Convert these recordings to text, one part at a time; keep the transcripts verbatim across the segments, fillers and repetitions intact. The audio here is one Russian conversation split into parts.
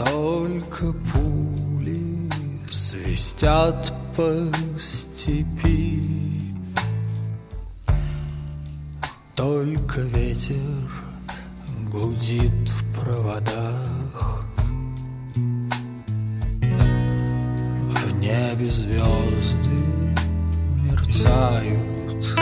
Только пули свистят по степи, только ветер гудит в проводах. В небе звезды мерцают.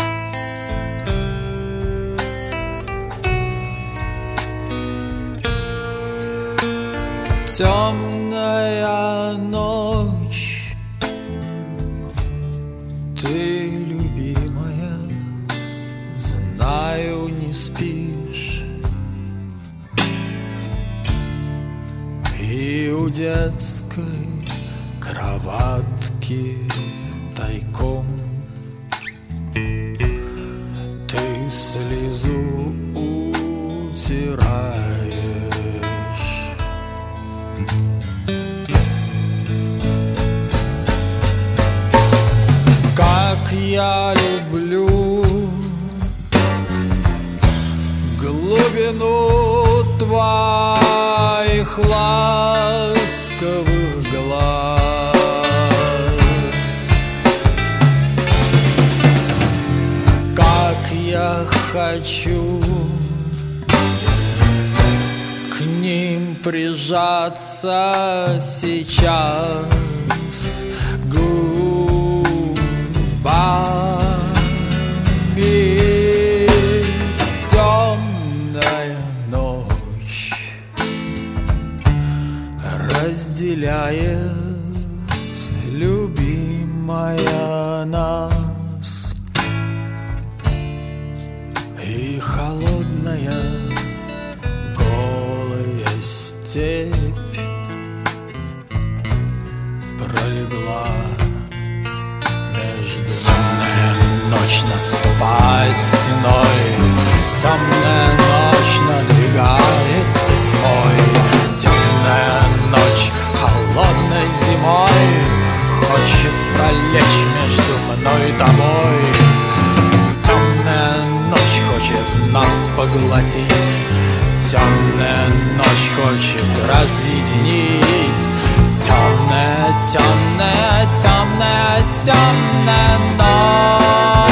Темная ночь, ты, любимая, знаю, не спишь. И у детской кроватки тайком ты слезу утираешь. Как я люблю глубину твоих ласковых глаз. Как я хочу к ним прижаться сейчас губами. Темная ночь разделяет, любимая, нас. И холодная голая степь пролегла между. Темная ночь наступает стеной, темная ночь надвигается тьмой. Темная ночь холодной зимой хочет пролечь между мной и тобой. Темная ночь хочет нас поглотить, темная ночь хочет разъединить. Темная, темная, темная, темная ночь.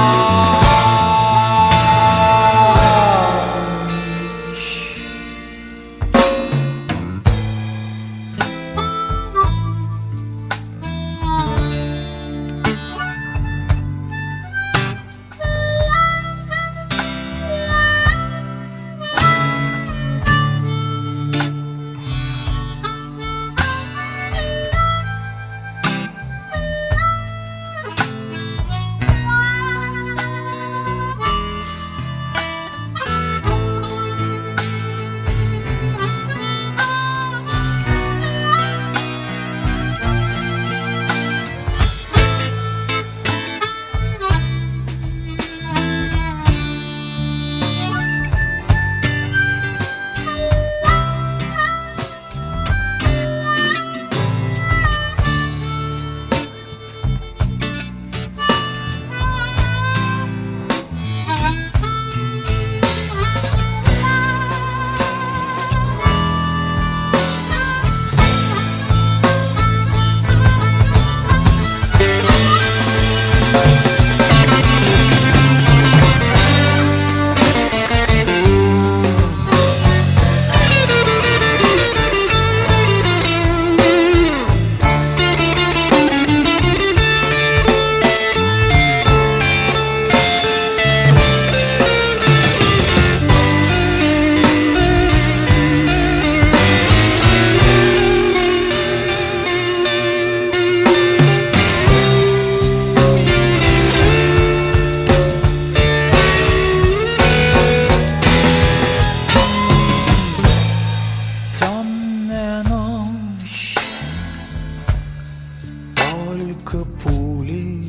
Только пули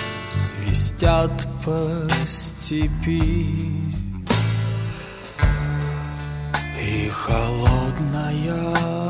свистят по степи, и холодная